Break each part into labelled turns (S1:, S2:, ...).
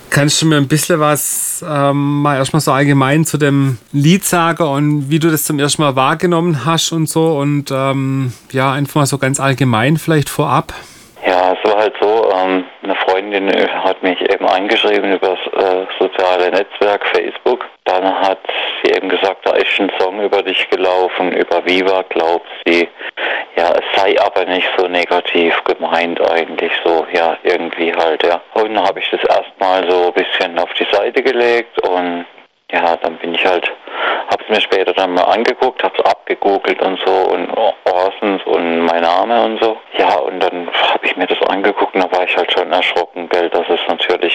S1: Kannst du mir ein bisschen was mal erstmal so allgemein zu dem Lied sagen und wie du das zum ersten Mal wahrgenommen hast und so und einfach mal so ganz allgemein vielleicht vorab?
S2: Ja, es war halt so, eine Freundin hat mich eben angeschrieben über das soziale Netzwerk Facebook. Dann hat sie eben gesagt, da ist ein Song über dich gelaufen, über Viva, glaubt sie. Ja, es sei aber nicht so negativ gemeint eigentlich so, ja, irgendwie halt, ja. Und dann habe ich das erstmal so ein bisschen auf die Seite gelegt und ja, dann bin ich halt, habe es mir später dann mal angeguckt, habe es abgegoogelt und so und Orsons und mein Name und so. Ja, und dann habe ich mir das angeguckt und da war ich halt schon erschrocken, gell, dass es natürlich,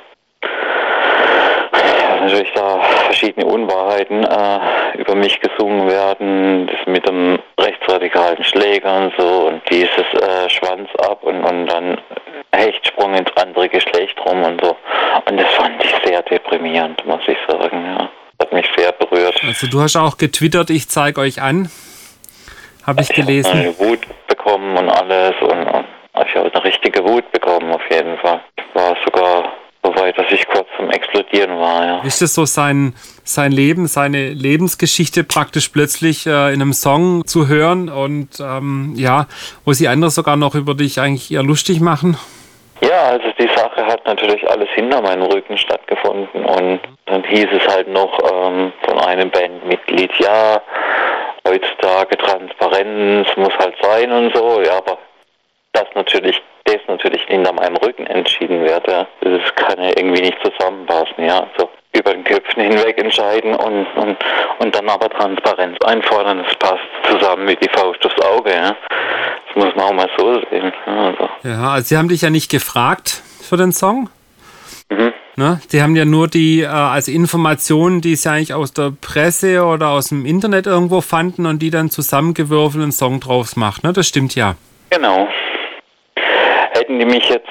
S2: da verschiedene Unwahrheiten über mich gesungen werden, das mit dem rechtsradikalen Schläger und so und dieses Schwanz ab und dann Hechtsprung ins andere Geschlecht rum und so. Und das fand ich sehr deprimierend, muss ich sagen, ja. Hat mich sehr berührt.
S1: Also du hast auch getwittert, ich zeige euch an. Habe ich gelesen.
S2: Ich habe eine Wut bekommen und alles und ich habe eine richtige Wut bekommen auf jeden Fall. Ich war sogar so weit, dass ich kurz zum Explodieren war, ja.
S1: Ist das so sein Leben, seine Lebensgeschichte praktisch plötzlich in einem Song zu hören und wo sie andere sogar noch über dich eigentlich eher lustig machen?
S2: Ja, also die Sache hat natürlich alles hinter meinem Rücken stattgefunden und dann hieß es halt noch von einem Bandmitglied, ja, heutzutage Transparenz muss halt sein und so, ja, aber das natürlich hinter meinem Rücken entschieden wird, ja. Das kann ja irgendwie nicht zusammenpassen, ja. So über den Köpfen hinweg entscheiden und dann aber Transparenz einfordern, das passt zusammen wie die Faust aufs Auge, ja. Das muss man auch mal so sehen.
S1: Also sie haben dich ja nicht gefragt für den Song.
S2: Mhm.
S1: Ne? Die haben ja nur die also Informationen, die sie eigentlich aus der Presse oder aus dem Internet irgendwo fanden und die dann zusammengewürfelt einen Song draus macht. Ne? Das stimmt ja.
S2: Genau. Hätten die mich jetzt,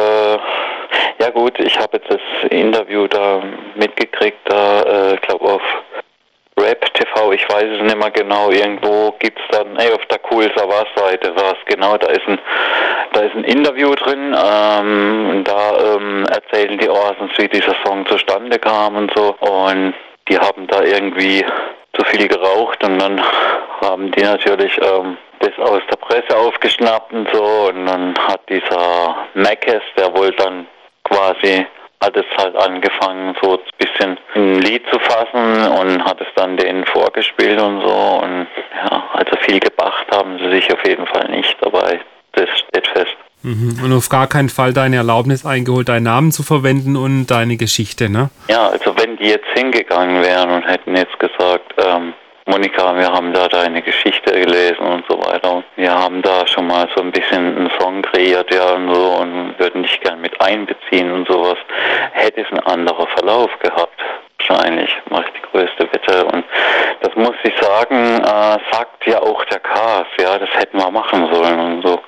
S2: ja gut, ich habe jetzt das Interview da mitgekriegt, ich glaube auf Rap TV, ich weiß es nicht mehr genau, irgendwo gibt's dann, auf der Cool Savas Seite war es genau, da ist ein Interview drin und da erzählen die Orsons, wie dieser Song zustande kam und so und die haben da irgendwie zu viel geraucht und dann haben die natürlich das aus der Presse aufgeschnappt und so und dann hat dieser Mackes, der wohl dann quasi hat es halt angefangen, so ein bisschen ein Lied zu fassen und hat es dann denen vorgespielt und so und ja, also viel gebracht haben sie sich auf jeden Fall nicht, aber das steht fest.
S1: Und auf gar keinen Fall deine Erlaubnis eingeholt, deinen Namen zu verwenden und deine Geschichte, ne?
S2: Ja, also wenn die jetzt hingegangen wären und hätten jetzt gesagt, Monika, wir haben da deine Geschichte gelesen und so weiter. Wir haben da schon mal so ein bisschen einen Song kreiert, ja, und so, und würden dich gern mit einbeziehen und sowas. Hätte es ein anderer Verlauf gehabt. Wahrscheinlich, mache ich die größte Wette. Und das muss ich sagen, sagt ja auch der Cast, ja, das hätten wir machen sollen und so.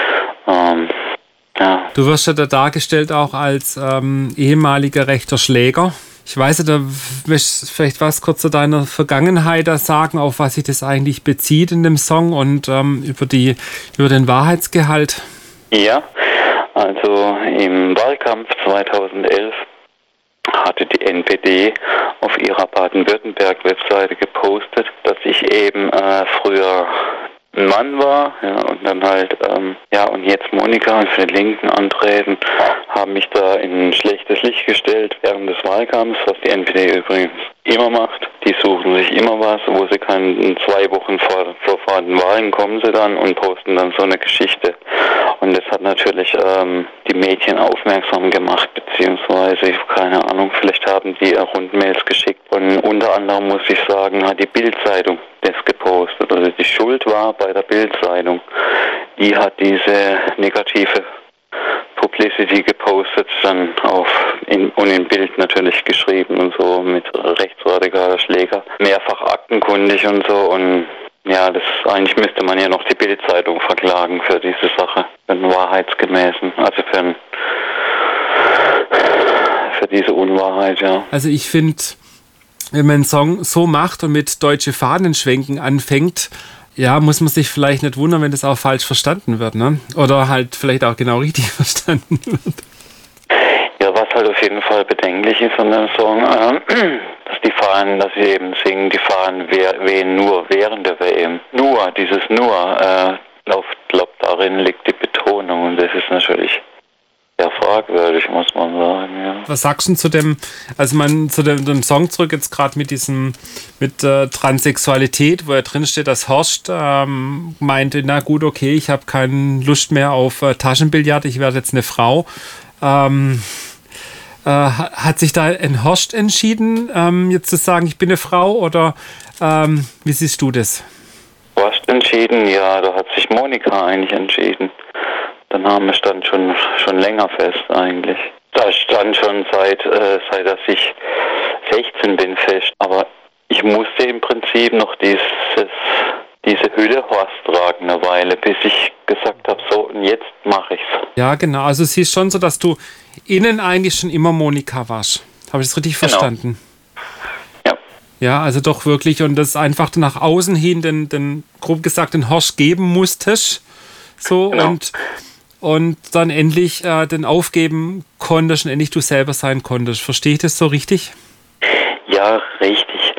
S2: Ja.
S1: Du wirst ja da dargestellt auch als ehemaliger rechter Schläger. Ich weiß ja, da willst du vielleicht was kurz zu deiner Vergangenheit da sagen, auf was sich das eigentlich bezieht in dem Song und über den Wahrheitsgehalt.
S2: Ja, also im Wahlkampf 2011 hatte die NPD auf ihrer Baden-Württemberg-Webseite gepostet, dass ich eben früher ein Mann war, ja, und dann halt, und jetzt Monika und für den Linken antreten, haben mich da in ein schlechtes Licht gestellt während des Wahlkampfs, was die NPD übrigens immer macht. Die suchen sich immer was, wo sie können, 2 Wochen vor den Wahlen kommen sie dann und posten dann so eine Geschichte. Und das hat natürlich die Medien aufmerksam gemacht, beziehungsweise, keine Ahnung, vielleicht haben die Rundmails geschickt. Und unter anderem muss ich sagen, hat die Bild-Zeitung das gepostet. Also die Schuld war bei der Bild-Zeitung. Die hat diese negative Publicity gepostet, dann und in Bild natürlich geschrieben und so mit rechtsradikaler Schläger. Mehrfach aktenkundig und so und ja, eigentlich müsste man ja noch die Bild-Zeitung verklagen für diese Sache, für den wahrheitsgemäßen, also für diese Unwahrheit, ja.
S1: Also ich finde, wenn man einen Song so macht und mit deutsche Fahnenschwenken anfängt, ja, muss man sich vielleicht nicht wundern, wenn das auch falsch verstanden wird, ne? Oder halt vielleicht auch genau richtig verstanden wird.
S2: Ja, was halt auf jeden Fall bedenklich ist an dem Song, dass sie eben singen, die Fahnen wehen nur während der WM. Nur, dieses nur, ich glaube, darin liegt die Betonung und das ist natürlich sehr fragwürdig, muss man sagen, ja.
S1: Was sagst du zu dem, dem Song zurück, jetzt gerade mit Transsexualität, wo er drin steht, dass Horst meinte, na gut, okay, ich habe keine Lust mehr auf Taschenbillard, ich werde jetzt eine Frau. Hat sich da ein Horst entschieden, jetzt zu sagen, ich bin eine Frau, oder wie siehst du das?
S2: Horst entschieden, ja, da hat sich Monika eigentlich entschieden. Der Name stand schon länger fest eigentlich. Das stand schon seit dass ich 16 bin fest. Aber ich musste im Prinzip noch diese Hülle Horst tragen eine Weile, bis ich gesagt habe, so, und jetzt mache ich's.
S1: Ja, genau. Also es ist schon so, dass du innen eigentlich schon immer Monika warst. Habe ich das richtig verstanden?
S2: Ja.
S1: Ja, also doch wirklich. Und das einfach nach außen hin den grob gesagt den Horst geben musstest. So,
S2: genau.
S1: Und dann endlich den aufgeben konntest und endlich du selber sein konntest. Verstehe ich das so richtig?
S2: Ja, richtig.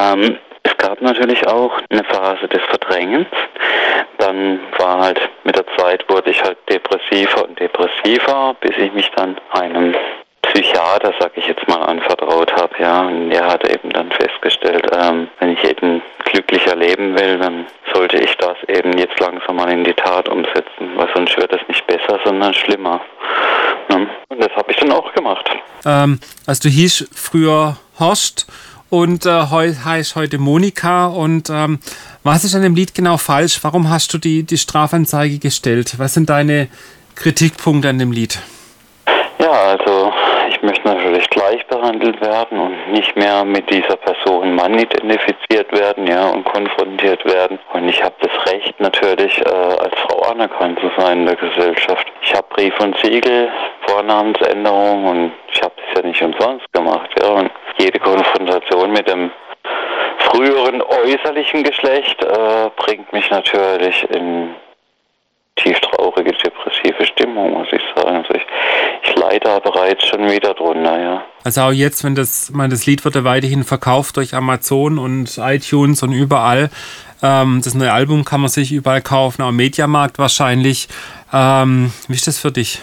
S2: Es gab natürlich auch eine Phase des Verdrängens. Dann war halt mit der Zeit, wurde ich halt depressiver und depressiver, bis ich mich dann einem Psychiater, sag ich jetzt mal, anvertraut habe. Ja, und der hat eben dann festgestellt, wenn ich eben glücklicher leben will, dann sollte ich das eben jetzt langsam mal in die Tat umsetzen, weil sonst wird es nicht besser, sondern schlimmer. Ja, und das habe ich dann auch gemacht.
S1: Also du hieß früher Horst und heißt heute Monika. Und was ist an dem Lied genau falsch? Warum hast du die Strafanzeige gestellt? Was sind deine Kritikpunkte an dem Lied?
S2: Ja, also ich möchte natürlich gleich behandelt werden und nicht mehr mit dieser Person Mann identifiziert werden, ja, und konfrontiert werden. Und ich habe das Recht natürlich als Frau anerkannt zu sein in der Gesellschaft. Ich habe Brief und Siegel, Vornamensänderung, und ich habe das ja nicht umsonst gemacht, ja. Und jede Konfrontation mit dem früheren äußerlichen Geschlecht bringt mich natürlich in tief traurige, depressive Stimmung, muss ich sagen. Also ich leide da bereits schon wieder drunter, ja.
S1: Also auch jetzt, das Lied wird ja weiterhin verkauft durch Amazon und iTunes und überall. Das neue Album kann man sich überall kaufen, auch im Mediamarkt wahrscheinlich. Wie ist das für dich?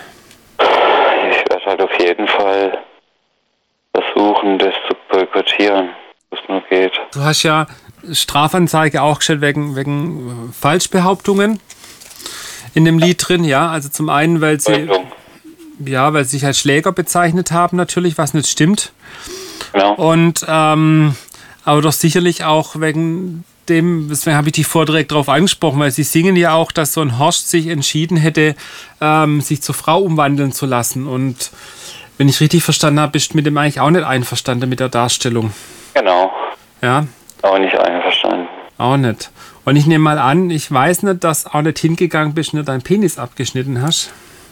S2: Ich werde halt auf jeden Fall versuchen, das zu boykottieren, was nur geht.
S1: Du hast ja Strafanzeige auch gestellt wegen Falschbehauptungen in dem Lied drin, ja. Also zum einen, weil sie sich als Schläger bezeichnet haben, natürlich, was nicht stimmt.
S2: Genau.
S1: Und aber doch sicherlich auch wegen dem, deswegen habe ich dich vorher direkt darauf angesprochen, weil sie singen ja auch, dass so ein Horst sich entschieden hätte, sich zur Frau umwandeln zu lassen. Und wenn ich richtig verstanden habe, bist du mit dem eigentlich auch nicht einverstanden mit der Darstellung.
S2: Genau.
S1: Ja.
S2: Auch nicht einverstanden.
S1: Auch nicht. Und ich nehme mal an, ich weiß nicht, dass du auch nicht hingegangen bist und dir deinen Penis abgeschnitten hast.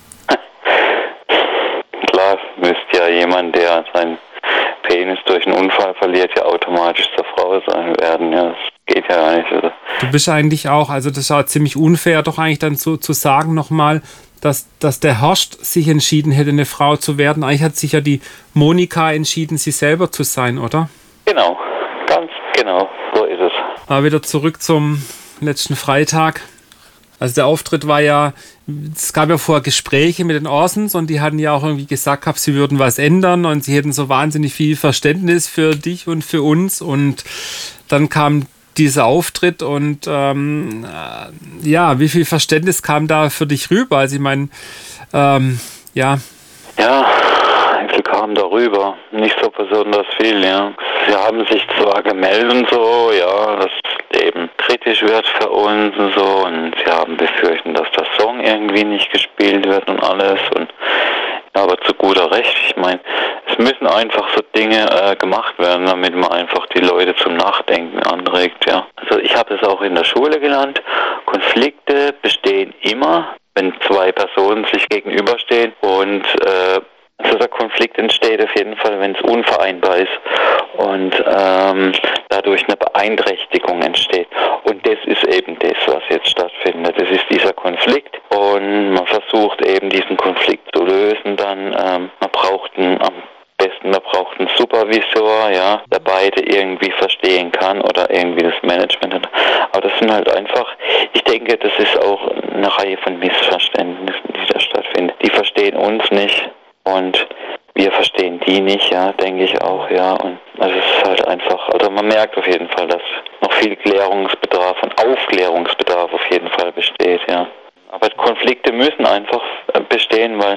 S2: Klar, müsste ja jemand, der seinen Penis durch einen Unfall verliert, ja automatisch zur Frau sein werden. Ja, das geht ja gar nicht. Oder?
S1: Du bist eigentlich auch, also das ist ja ziemlich unfair, doch eigentlich dann so zu sagen nochmal, dass der Horst sich entschieden hätte, eine Frau zu werden. Eigentlich hat sich ja die Monika entschieden, sie selber zu sein, oder?
S2: Genau, ganz genau, so ist es.
S1: Aber wieder zurück zum letzten Freitag. Also der Auftritt war ja, es gab ja vorher Gespräche mit den Orsons und die hatten ja auch irgendwie gesagt gehabt, sie würden was ändern und sie hätten so wahnsinnig viel Verständnis für dich und für uns. Und dann kam dieser Auftritt und wie viel Verständnis kam da für dich rüber? Also ich meine,
S2: Ja, wie viel kam da rüber? Nicht so besonders viel, ja. Sie haben sich zwar gemeldet und so, ja, dass eben kritisch wird für uns und so, und sie haben befürchtet, dass der Song irgendwie nicht gespielt wird und alles, und aber zu guter Recht, ich meine, es müssen einfach so Dinge gemacht werden, damit man einfach die Leute zum Nachdenken anregt, ja. Also ich habe es auch in der Schule gelernt, Konflikte bestehen immer, wenn zwei Personen sich gegenüberstehen und Also der Konflikt entsteht auf jeden Fall, wenn es unvereinbar ist und dadurch eine Beeinträchtigung entsteht. Und das ist eben das, was jetzt stattfindet. Das ist dieser Konflikt und man versucht eben diesen Konflikt zu lösen. Dann man braucht einen Supervisor, ja, der beide irgendwie verstehen kann oder irgendwie das Management hat. Aber das sind halt einfach, ich denke, das ist auch eine Reihe von Missverständnissen, die da stattfinden. Die verstehen uns nicht und wir verstehen die nicht, ja, denke ich auch, ja. Und also es ist halt einfach, also man merkt auf jeden Fall, dass noch viel Klärungsbedarf und Aufklärungsbedarf auf jeden Fall besteht, ja. Aber Konflikte müssen einfach bestehen, weil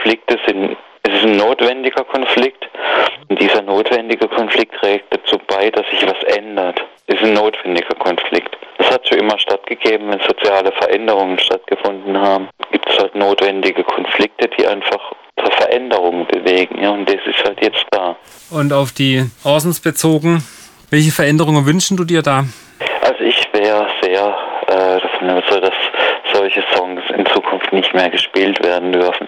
S2: es ist ein notwendiger Konflikt und dieser notwendige Konflikt trägt dazu bei, dass sich was ändert. Es ist ein notwendiger Konflikt. Es hat schon immer stattgegeben, wenn soziale Veränderungen stattgefunden haben. Gibt es halt notwendige Konflikte, die einfach zur Veränderung bewegen. Ja, und das ist halt jetzt da.
S1: Und auf die Orsons bezogen, welche Veränderungen wünschen du dir da?
S2: Also ich wäre sehr davon überzeugt, dass solche Songs in Zukunft nicht mehr gespielt werden dürfen.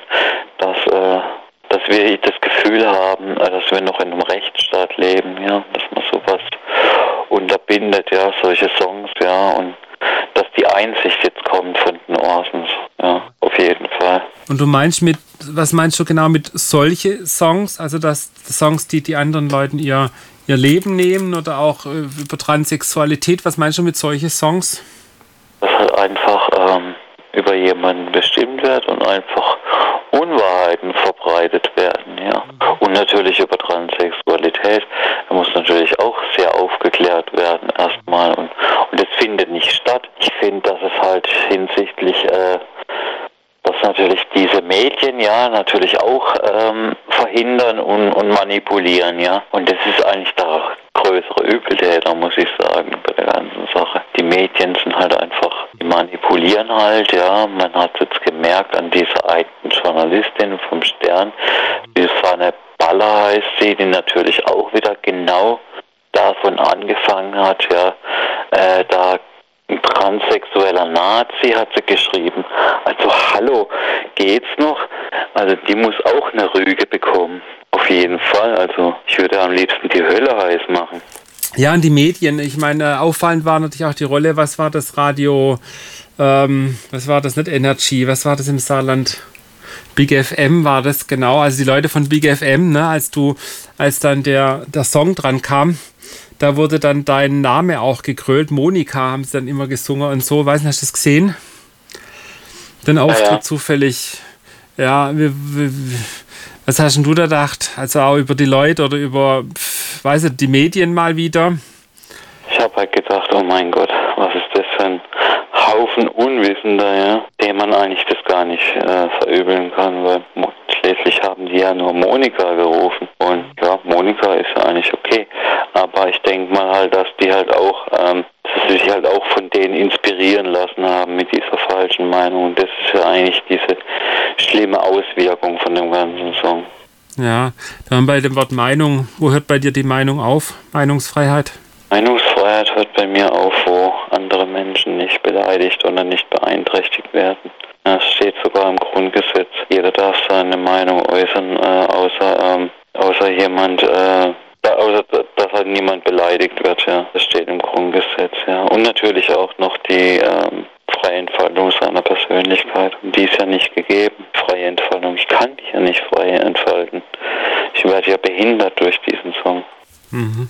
S2: Dass wir das Gefühl haben, dass wir noch in einem Rechtsstaat leben, ja, dass man sowas unterbindet, ja, solche Songs, ja, und dass die Einsicht jetzt kommt von den Orsons, ja, auf jeden Fall.
S1: Und was meinst du genau mit solche Songs? Also dass Songs, die anderen Leuten ihr Leben nehmen oder auch über Transsexualität, was meinst du mit solche Songs?
S2: Dass halt einfach über jemanden bestimmt wird und einfach Unwahrheiten verbreitet werden, ja. Und natürlich über Transsexualität. Da muss natürlich auch sehr aufgeklärt werden erstmal. Und das findet nicht statt. Ich finde, dass es halt hinsichtlich, dass natürlich diese Medien ja natürlich auch verhindern und manipulieren, ja. Und das ist eigentlich der größere Übeltäter, muss ich sagen, bei der ganzen Sache. Die Medien sind halt einfach, die manipulieren halt, ja. Man hat jetzt gemerkt an dieser einen Journalistin vom Stern, die Susanne Baller heißt sie, die natürlich auch wieder genau davon angefangen hat, ja, da ein transsexueller Nazi, hat sie geschrieben. Also hallo, geht's noch? Also die muss auch eine Rüge bekommen. Auf jeden Fall. Also ich würde am liebsten die Hölle heiß machen.
S1: Ja, und die Medien. Ich meine, auffallend war natürlich auch die Rolle, was war das Radio, was war das, nicht Energy, was war das im Saarland? Big FM war das, genau. Also die Leute von Big FM, ne, als dann der Song dran kam, da wurde dann dein Name auch gegrölt. Monika haben sie dann immer gesungen und so. Weiß nicht, hast du das gesehen? Den Auftritt ja. Zufällig. Ja, was hast denn du da gedacht? Also auch über die Leute oder über, weiß ich, die Medien mal wieder?
S2: Ich habe halt gedacht, oh mein Gott, was ist das für ein Haufen Unwissender, ja, dem man eigentlich das gar nicht verübeln kann, weil schließlich haben die ja nur Monika gerufen und ja, Monika ist ja eigentlich okay, aber ich denke mal halt, dass die halt auch, dass sie sich halt auch von denen inspirieren lassen haben mit dieser falschen Meinung und das ist ja eigentlich diese schlimme Auswirkung von dem ganzen Song.
S1: Ja, dann bei dem Wort Meinung, wo hört bei dir die Meinung auf? Meinungsfreiheit?
S2: Meinungsfreiheit hört bei mir auf, wo andere Menschen nicht beleidigt oder nicht beeinträchtigt werden. Es steht sogar im Grundgesetz. Jeder darf seine Meinung äußern, außer jemand, außer dass halt niemand beleidigt wird. Ja, das steht im Grundgesetz. Ja, und natürlich auch noch die freie Entfaltung seiner Persönlichkeit. Und die ist ja nicht gegeben. Freie Entfaltung. Ich kann mich ja nicht frei entfalten. Ich werde ja behindert durch diesen Song.
S1: Mhm.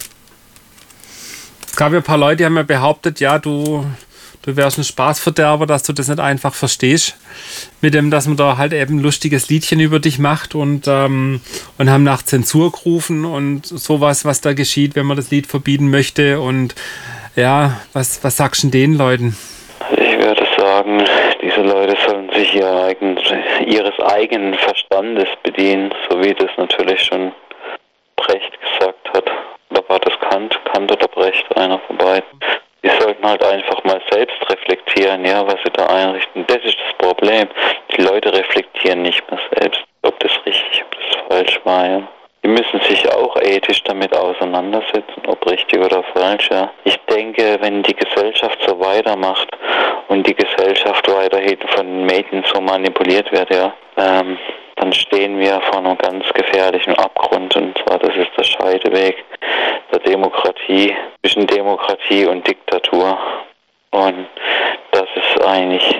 S1: Es gab ja ein paar Leute, die haben ja behauptet, ja, du wärst ein Spaßverderber, dass du das nicht einfach verstehst. Mit dem, dass man da halt eben ein lustiges Liedchen über dich macht und haben nach Zensur gerufen und sowas, was da geschieht, wenn man das Lied verbieten möchte. Und ja, was sagst du denn den Leuten?
S2: Ich würde sagen, diese Leute sollen sich ihres eigenen Verstandes bedienen, so wie das natürlich schon Brecht gesagt hat. Oder war das Kant oder Brecht, einer von beiden. Die sollten halt einfach mal selbst reflektieren, ja, was sie da einrichten. Das ist das Problem. Die Leute reflektieren nicht mehr selbst, ob das richtig, ob das falsch war, ja. Die müssen sich auch ethisch damit auseinandersetzen, ob richtig oder falsch, ja. Ich denke, wenn die Gesellschaft so weitermacht und die Gesellschaft weiterhin von den Medien so manipuliert wird, ja, dann stehen wir vor einem ganz gefährlichen Abgrund, und zwar das ist der Scheideweg der Demokratie, zwischen Demokratie und Diktatur. Und das ist eigentlich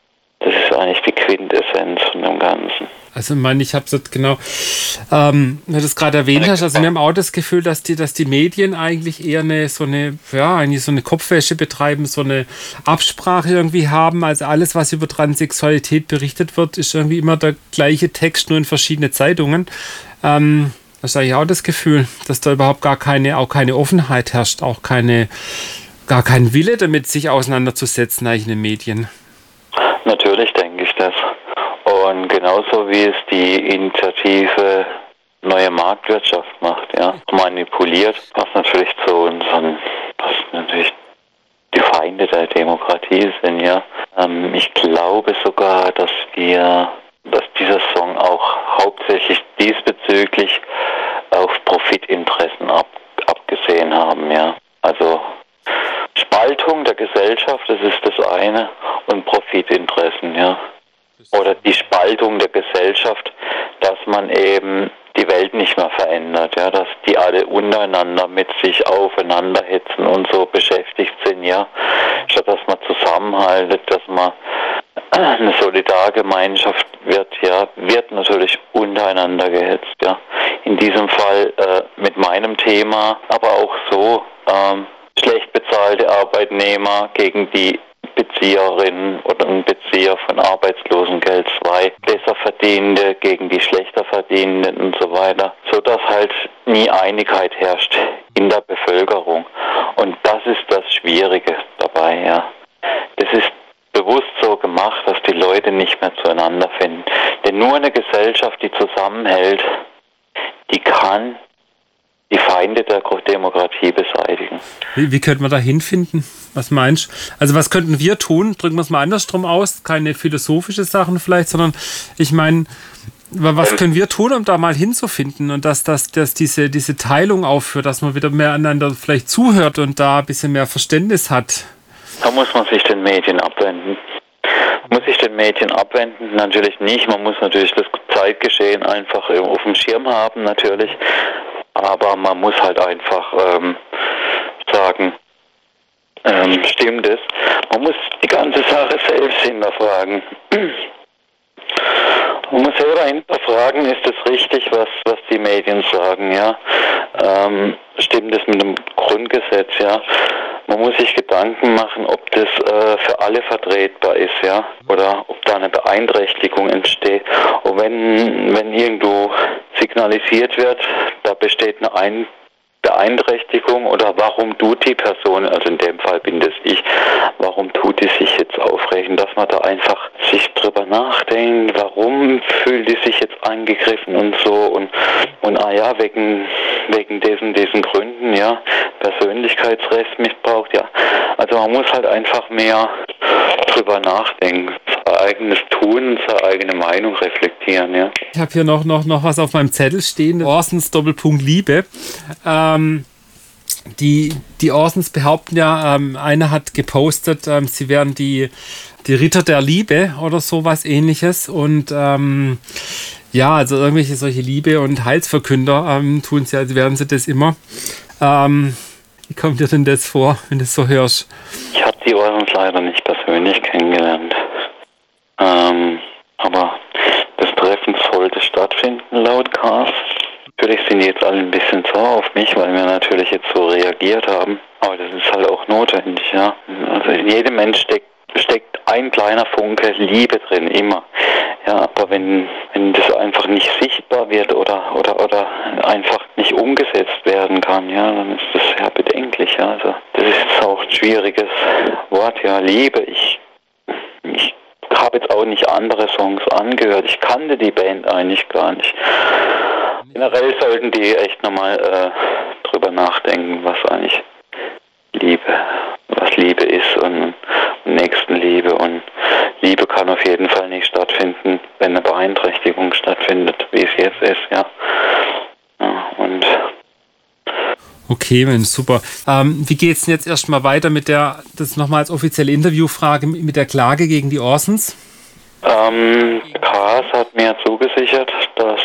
S2: die Quintessenz von dem Ganzen.
S1: Also ich habe das genau, wenn du das gerade erwähnt hast, also wir haben auch das Gefühl, dass die Medien eigentlich eher so eine Kopfwäsche betreiben, so eine Absprache irgendwie haben. Also alles, was über Transsexualität berichtet wird, ist irgendwie immer der gleiche Text, nur in verschiedene Zeitungen. Das ist eigentlich auch das Gefühl, dass da überhaupt gar keine Offenheit herrscht, auch gar kein Wille damit, sich auseinanderzusetzen eigentlich in den Medien.
S2: Natürlich denke ich das. Und genauso wie es die Initiative Neue Marktwirtschaft macht, ja, manipuliert, was natürlich was natürlich die Feinde der Demokratie sind, ja. Ich glaube sogar, dass dieser Song auch hauptsächlich diesbezüglich auf Profitinteressen abgesehen haben, ja. Also Spaltung der Gesellschaft, das ist das eine, und Profitinteressen, ja. Oder die Spaltung der Gesellschaft, dass man eben die Welt nicht mehr verändert, ja, dass die alle untereinander mit sich aufeinander hetzen und so beschäftigt sind, ja, statt dass man zusammenhaltet, dass man eine Solidargemeinschaft wird natürlich untereinander gehetzt, ja. In diesem Fall mit meinem Thema, aber auch so schlecht bezahlte Arbeitnehmer gegen die Bezieherinnen oder Bezieher von Arbeitslosengeld 2, Besserverdienende gegen die schlechter Verdienenden und so weiter, sodass halt nie Einigkeit herrscht in der Bevölkerung. Und das ist das Schwierige dabei, ja. Das ist bewusst so gemacht, dass die Leute nicht mehr zueinander finden. Denn nur eine Gesellschaft, die zusammenhält, die kann die Feinde der Demokratie beseitigen.
S1: Wie könnte man da hinfinden? Was meinst du? Also was könnten wir tun? Drücken wir es mal andersrum aus. Keine philosophische Sachen vielleicht, sondern ich meine, was können wir tun, um da mal hinzufinden und dass diese Teilung aufhört, dass man wieder mehr einander vielleicht zuhört und da ein bisschen mehr Verständnis hat?
S2: Da muss man sich den Medien abwenden. Natürlich nicht. Man muss natürlich das Zeitgeschehen einfach auf dem Schirm haben, natürlich. Aber man muss halt einfach sagen, stimmt es? Man muss die ganze Sache selbst hinterfragen. Man muss selber hinterfragen, ist es richtig, was die Medien sagen, ja? Stimmt es mit dem Grundgesetz, ja? Man muss sich Gedanken machen, ob das für alle vertretbar ist, ja, oder ob da eine Beeinträchtigung entsteht. Und wenn irgendwo signalisiert wird, da besteht eine Beeinträchtigung, oder warum tut die Person, also in dem Fall bin das ich, warum tut die sich jetzt aufregen, dass man da einfach sich drüber nachdenkt, warum fühlt die sich jetzt angegriffen und so und wegen diesen Gründen, ja, Persönlichkeitsrechtsmissbrauch, ja. Also man muss halt einfach mehr drüber nachdenken, sein eigenes Tun und seine eigene Meinung reflektieren, ja.
S1: Ich habe hier noch was auf meinem Zettel stehen, Orsons Doppelpunkt Liebe. Die Orsons behaupten ja, einer hat gepostet, sie wären die Ritter der Liebe oder sowas ähnliches und also irgendwelche solche Liebe- und Heilsverkünder tun sie, also werden sie das immer. Wie kommt dir denn das vor, wenn du es so hörst?
S2: Ich habe die Orsons leider nicht persönlich kennengelernt. Aber das Treffen sollte stattfinden, laut Cast. Natürlich sind die jetzt alle ein bisschen sauer auf mich, weil wir natürlich jetzt so reagiert haben. Aber das ist halt auch notwendig, ja. Also in jedem Mensch steckt ein kleiner Funke Liebe drin, immer. Ja, aber wenn das einfach nicht sichtbar wird oder einfach nicht umgesetzt werden kann, ja, dann ist das sehr bedenklich, ja. Also das ist auch ein schwieriges Wort, ja, Liebe. Ich habe jetzt auch nicht andere Songs angehört. Ich kannte die Band eigentlich gar nicht. Generell sollten die echt nochmal drüber nachdenken, was eigentlich Liebe ist und Nächstenliebe. Und Liebe kann auf jeden Fall nicht stattfinden, wenn eine Beeinträchtigung stattfindet, wie es jetzt ist, ja. Und
S1: okay, Mensch, super. Wie geht's denn jetzt erstmal weiter mit das nochmal als offizielle Interviewfrage, mit der Klage gegen die Orsons?
S2: Der Haas hat mir zugesichert, dass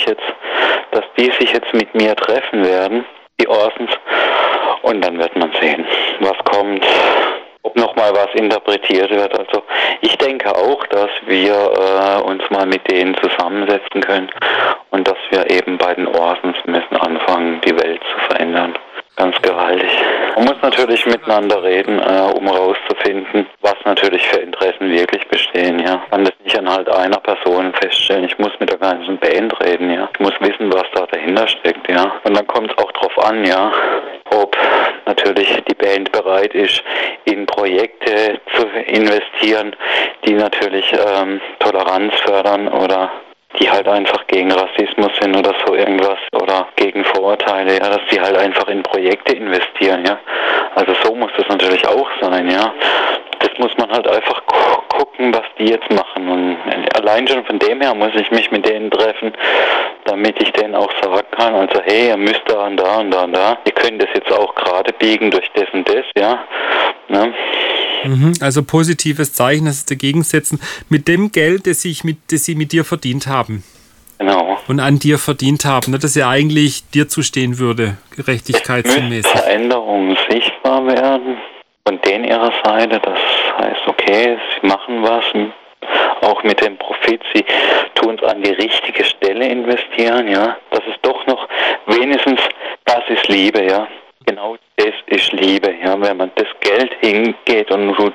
S2: die sich jetzt mit mir treffen werden, die Orsons. Und dann wird man sehen, was kommt, ob nochmal was interpretiert wird. Also ich denke auch, dass wir uns mal mit denen zusammensetzen können und dass wir eben bei den Orsons müssen anfangen, die Welt zu verändern. Ganz gewaltig. Man muss natürlich miteinander reden, um rauszufinden, was natürlich für Interessen wirklich bestehen, ja. Man kann das nicht an halt einer Person feststellen. Ich muss mit der ganzen Band reden, ja. Ich muss wissen, was da dahinter steckt, ja. Und dann kommt es auch drauf an, ja, ob natürlich die Band bereit ist, in Projekte zu investieren, die natürlich Toleranz fördern oder die halt einfach gegen Rassismus sind oder so irgendwas oder gegen Vorurteile, ja, dass die halt einfach in Projekte investieren, ja. Also so muss das natürlich auch sein, ja. Das muss man halt einfach gucken, was die jetzt machen. Und allein schon von dem her muss ich mich mit denen treffen, damit ich denen auch sagen kann, also hey, ihr müsst da und da und da und da. Ihr könnt das jetzt auch gerade biegen durch das und das, ja. Ne?
S1: Also positives Zeichen, das ist dagegen setzen, mit dem Geld, das sie mit dir verdient haben.
S2: Genau.
S1: Und an dir verdient haben, ne, das ja eigentlich dir zustehen würde, gerechtigkeitsmäßig.
S2: Veränderungen sichtbar werden von denen ihrer Seite, das heißt, okay, sie machen was, auch mit dem Profit, sie tun es an die richtige Stelle investieren, ja, das ist doch noch wenigstens, das ist Liebe, ja. Genau das ist Liebe, ja, wenn man das Geld hingeht und tut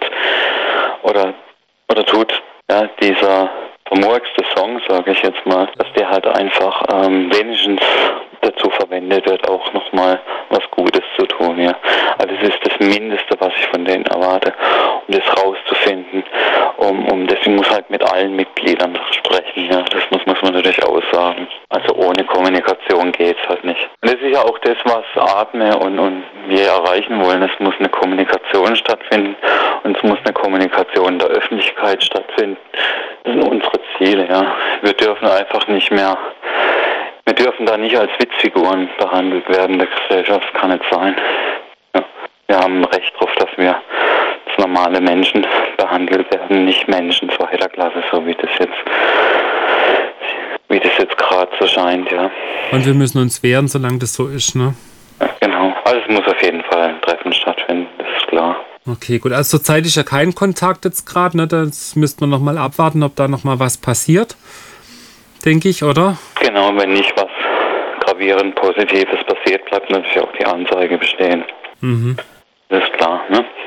S2: oder tut, ja, dieser vermurkste Song, sage ich jetzt mal, dass der halt einfach wenigstens dazu verwendet wird, auch nochmal was Gutes zu tun, ja. Also das ist das Mindeste, was ich von denen erwarte, um das rauszufinden, um das, ich muss halt mit allen Mitgliedern sprechen, ja, das muss man natürlich aussagen. Also ohne Kommunikation geht's halt nicht. Und das ist ja auch das, was Atme und wir erreichen wollen. Es muss eine Kommunikation stattfinden und es muss eine Kommunikation in der Öffentlichkeit stattfinden. Das sind unsere Ziele, ja. Wir dürfen da nicht als Witzfiguren behandelt werden in der Gesellschaft, das kann nicht sein. Ja. Wir haben ein Recht darauf, dass wir als normale Menschen behandelt werden, nicht Menschen zweiter Klasse, so wie das jetzt gerade so scheint, ja.
S1: Und wir müssen uns wehren, solange das so ist, ne?
S2: Ja, genau. Also es muss auf jeden Fall ein Treffen stattfinden, das ist klar.
S1: Okay, gut. Also zurzeit ist ja kein Kontakt jetzt gerade, ne? Das müsste man nochmal abwarten, ob da nochmal was passiert, denke ich, oder?
S2: Genau, wenn nicht was gravierend Positives passiert, bleibt natürlich auch die Anzeige bestehen. Das ist klar, ne?